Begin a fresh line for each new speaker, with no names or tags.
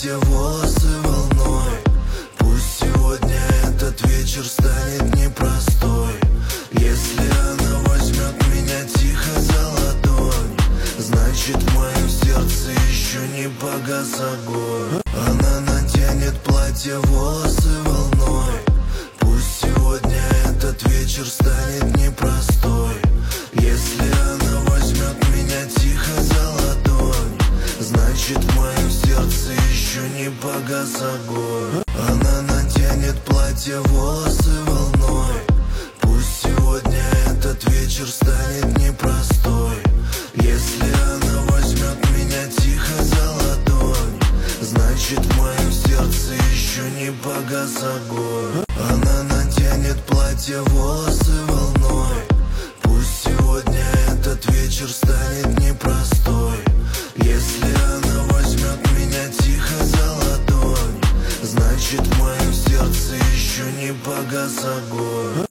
платье, волосы волной. Пусть сегодня этот вечер станет непростой. Если она возьмет меня тихо за ладонь, значит в моем сердце еще не погас огонь. Она наденет платье, волосы волной. Пусть сегодня этот вечер станет непростой. Если она возьмет меня тихо за ладонь, значит в моем сердце еще не погас огонь. Она наденет платье, волосы волной. Пусть сегодня этот вечер станет непростой. Если она возьмет меня тихо за ладонь, значит в моем сердце еще не погас огонь. Она наденет платье, волосы волной. Пусть сегодня этот вечер станет непростой. Если она возьмет меня тихо за ладонь, значит в моем сердце еще не погас огонь.